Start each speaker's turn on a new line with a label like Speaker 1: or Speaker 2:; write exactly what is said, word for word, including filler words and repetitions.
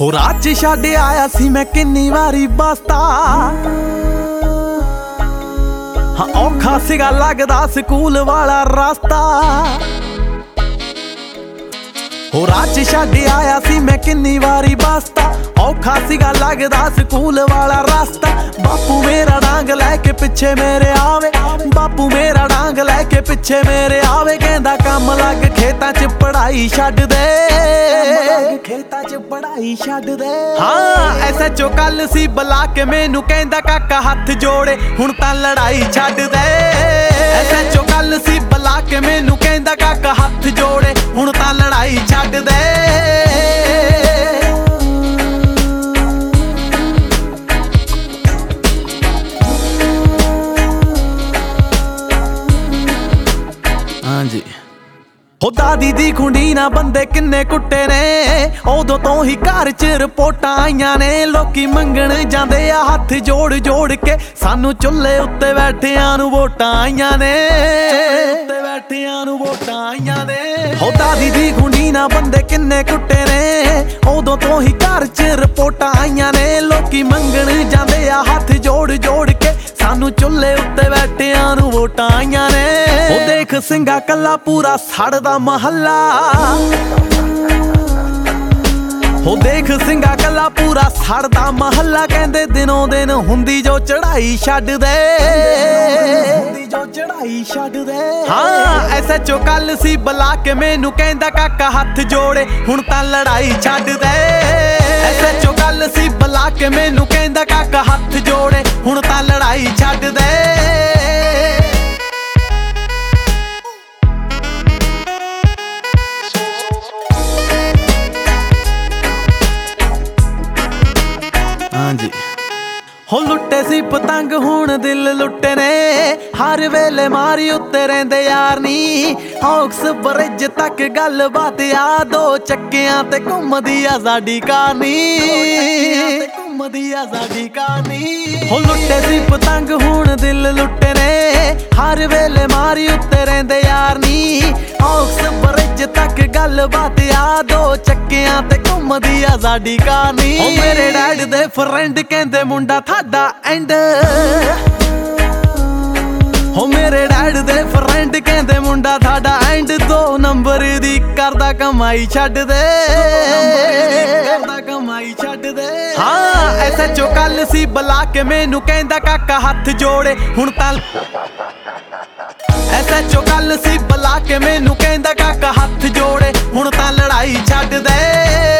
Speaker 1: हो रात च छड्ड आया सी मैं किन्नी वारी बस्ता हाँ औखा सीगा लगदा स्कूल वाला रास्ता हो रात च छड्ड आया सी मैं किन्नी वारी बस्ता औखा सीगा लगदा स्कूल वाला रास्ता बापू मेरा डांग लैके पिछे मेरे आवे बापू मेरा डांग लैके पिछे मेरे आवे कहंदा काम लग खेतां च पढ़ाई छड्ड दे खेतां च पढ़ाई छड्ड दे हाँ ऐसा चो कल सी बुला के मैनू कहंदा काका हथ जोड़े हुण तां लड़ाई छड्ड दे ऐसा चो कल सी बुला के मैनू कहंदा काका हथ जोड़े हुण तां लड़ाई छड्ड दे जी हो दादी दी खुंडी ना बंदे किन्ने कुट्टे ने उदों तो ही घर च रिपोर्टां आईयां ने लोकी मंगण जांदे आ हथ जोड़ जोड़ के सानू चुल्हे उत्ते बैठियां नू वोटां आईयां ने उत्ते बैठियां नू वोटां आईयां ने हो दादी दी खुंडी ना बंदे किन्ने कुट्टे ने उदों तो ही घर च रिपोर्टां आईयां ने लोकी मंगण जांदे आ हथ जोड़ जोड़ के सानू चुल्हे उत्ते बैठियां नू वोटां आईयां ने ओ देख सिंगा कल्ला पूरा सड़दा महल्ला हो देख सिंगा कल्ला पूरा सड़दा महल्ला कहंदे दिनों दिन हुंदी जो चढ़ाई छड्ड दे हुंदी जो चढ़ाई छड्ड दे हाँ ऐसा चो कल सी बुला के मैनू कहंदा काका हथ जोड़े हुण तां लड़ाई छड्ड दे ऐसा चो कल सी बुला के मैनू कहंदा काका हथ जोड़े हुण तां लड़ाई छड्ड दे जी हो लुट्टे सी पतंग हुण दिल लुट्टे ने हर वेले मारी उत्ते रहिंदे यार नी हॉक्स ब्रिज तक गल बात आ दो चक्कियां ते घुमदी आ साडी कहानी घुमदी आ साडी कहानी हो लुट्टे सी पतंग हुण दिल लुट्टे ने हर वेले मारी उत्ते रहिंदे यार नी हॉक्स ब्रिज तक गल बात आ दो चक्कियां ते घुमदी आ साडी कहानी ओ मेरे डैड दे फ्रेंड कहंदे मुंडा थाडा एंड हो मेरे डैड दे फ्रेंड कहंदे मुंडा थाडा एंड दो नंबर दी करदा कमाई छड्ड दे करदा कमाई छड्ड दे हाँ ऐसा चो कल सी बुला के मैनू कहंदा काका हथ जोड़े हुण तां ऐसा चो कल सी बुला के मैनू कहंदा काका हथ जोड़े हुण तां लड़ाई छड्ड दे।